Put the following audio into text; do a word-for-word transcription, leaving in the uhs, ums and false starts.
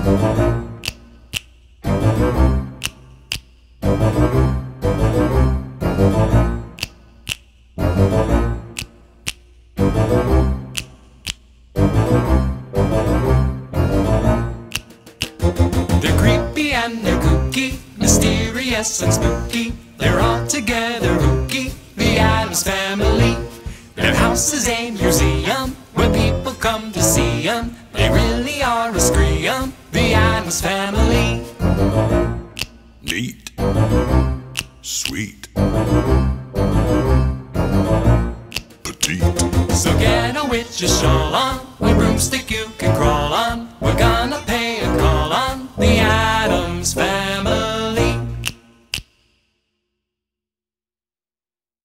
They're creepy and they're kooky, mysterious and spooky. They're all together ooky, the Addams Family. Their house is a museum where people come to see 'em. They really are a scream, the Addams Family. Neat. Sweet. Petite. So get a witch's shawl on, a broomstick you can crawl on. We're gonna pay a call on the Addams Family.